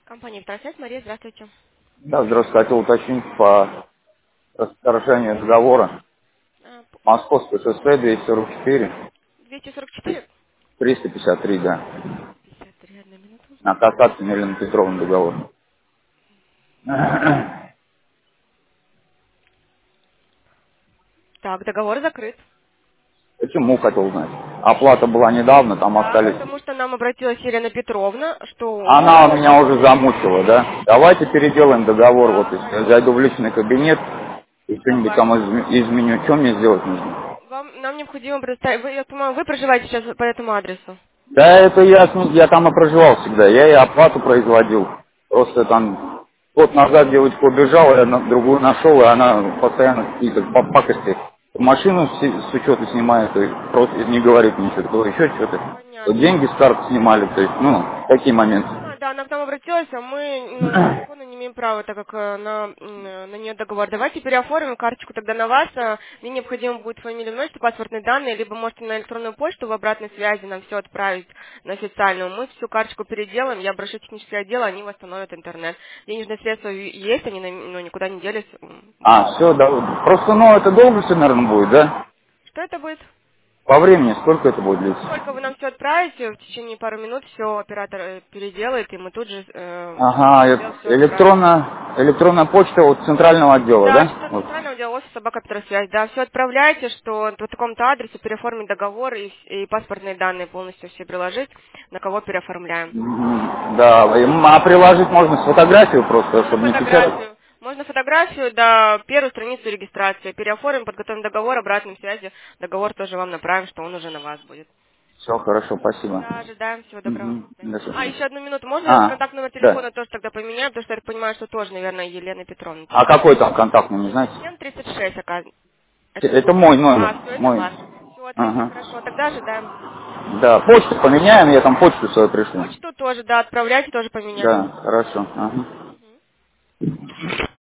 Компания «Вторсвязь». Мария, здравствуйте. Да, здравствуйте. Хотел уточнить по расторжению договора. А, Московское шоссе 244, 244? 353, да. 53, одна минута. На касательно Елены Петровны договор. Так, договор закрыт. Почему, хотел узнать? Оплата была недавно, там Да, остались... потому что нам обратилась Елена Петровна, что... Она меня уже замучила, да? Давайте переделаем договор, вот, Да, если я зайду в личный кабинет, и что-нибудь там давайте. изменю. Что мне сделать нужно? Нам необходимо предоставить... Вы, я понимаю, вы проживаете сейчас по этому адресу? Да, это я там и проживал всегда. Я и оплату производил. Просто там год назад девочка убежала, я другую нашел, и она постоянно какие-то пакости. Машину с учета снимает, и просто не говорит ничего, то еще что-то. То Понятно. деньги с карты снимали, то есть, такие моменты. Понимаю, да, она к нам обратилась, а мы по закону не имеем права, так как на нее договор. Давайте переоформим карточку тогда на вас. Мне необходимо будет фамилия, имя, отчество, паспортные данные, либо можете на электронную почту в обратной связи нам все отправить на официальную. Мы всю карточку переделаем, я обращусь в техническое отдел, они восстановят интернет. Денежные средства есть, они никуда не делись. Все, да. Просто, это долго все, наверное, будет, да? Что это будет? По времени сколько это будет длиться? Только вы нам все отправите, в течение пары минут все оператор переделает, и мы тут же Ага, все отправим. электронная почта от центрального отдела, Да, да? сейчас от Вот. центрального отдела офиса собака Петросвязь. Да, все отправляйте, что по такому-то адресу переоформить договор и паспортные данные полностью все приложить, на кого переоформляем. Да, а приложить можно с фотографию просто, Можно чтобы не печатать. фотографию. Можно фотографию, да, первую страницу регистрации. Переоформим, подготовим договор, обратной связи. Договор тоже вам направим, что он уже на вас будет. Все, хорошо, спасибо. Да, ожидаем. Всего доброго. До Мгм. свидания. До А, свидания. еще одну минуту. Можно контакт номер Да. телефона тоже тогда поменяем, потому что я так понимаю, что тоже, наверное, Елена Петровна. А какой там контактный, не знаете? 736, оказывается. Это... Это мой номер. все это Мой. ваш. Все, отлично, Ага. хорошо. Тогда ожидаем. Да, почту поменяем, я там почту свою пришлю. Почту тоже, да, отправляйте, тоже поменяем. Да, хорошо. Ага.